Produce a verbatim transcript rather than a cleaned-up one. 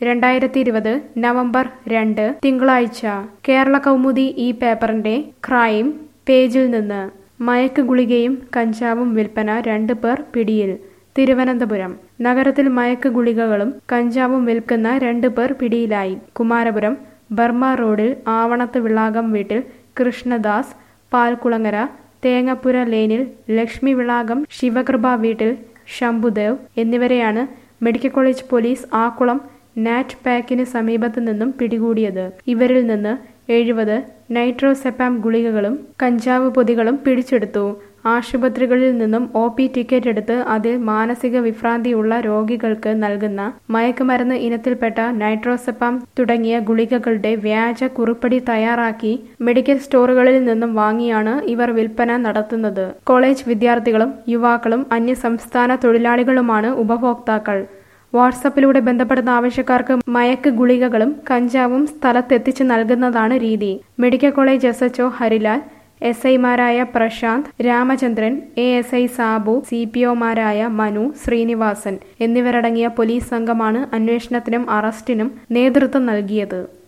രണ്ടായിരത്തി ഇരുപത് നവംബർ രണ്ട് തിങ്കളാഴ്ച കേരള കൗമുദി ഈ പേപ്പറിന്റെ ക്രൈം പേജിൽ നിന്ന് മയക്ക് ഗുളികയും കഞ്ചാവും വിൽപ്പന രണ്ട് പേർ പിടിയിൽ. തിരുവനന്തപുരം നഗരത്തിൽ മയക്ക് ഗുളികകളും കഞ്ചാവും വിൽക്കുന്ന രണ്ട് പേർ പിടിയിലായി. കുമാരപുരം ബർമ റോഡിൽ ആവണത്ത് വിളാകം വീട്ടിൽ കൃഷ്ണദാസ്, പാൽക്കുളങ്ങര തേങ്ങപ്പുര ലേനിൽ ലക്ഷ്മി വിളാകം ശിവകൃപ വീട്ടിൽ ശംഭുദേവ് എന്നിവരെയാണ് മെഡിക്കൽ കോളേജ് പോലീസ് ആക്കുളം നാറ്റ് പാക്കിന് സമീപത്ത് നിന്നും പിടികൂടിയത്. ഇവരിൽ നിന്ന് എഴുപത് നൈട്രോസെപ്പാം ഗുളികകളും കഞ്ചാവ് പൊതികളും പിടിച്ചെടുത്തു. ആശുപത്രികളിൽ നിന്നും ഒ പി ടിക്കറ്റ് എടുത്ത് അതിൽ മാനസിക വിഭ്രാന്തിയുള്ള രോഗികൾക്ക് നൽകുന്ന മയക്കുമരുന്ന് ഇനത്തിൽപ്പെട്ട നൈട്രോസെപ്പാം തുടങ്ങിയ ഗുളികകളുടെ വ്യാജ കുറിപ്പടി തയ്യാറാക്കി മെഡിക്കൽ സ്റ്റോറുകളിൽ നിന്നും വാങ്ങിയാണ് ഇവർ വിൽപ്പന നടത്തുന്നത്. കോളേജ് വിദ്യാർത്ഥികളും യുവാക്കളും അന്യസംസ്ഥാന തൊഴിലാളികളുമാണ് ഉപഭോക്താക്കൾ. വാട്സാപ്പിലൂടെ ബന്ധപ്പെടുന്ന ആവശ്യക്കാർക്ക് മയക്ക് ഗുളികകളും കഞ്ചാവും സ്ഥലത്തെത്തിച്ച് നൽകുന്നതാണ് രീതി. Medical college S H O Harilal, എസ് ഐമാരായ Prashanth, Ramachandran, A S I Sabu, സി പി ഒമാരായ മനു, ശ്രീനിവാസൻ എന്നിവരടങ്ങിയ പോലീസ് സംഘമാണ് അന്വേഷണത്തിനും അറസ്റ്റിനും നേതൃത്വം നൽകിയത്.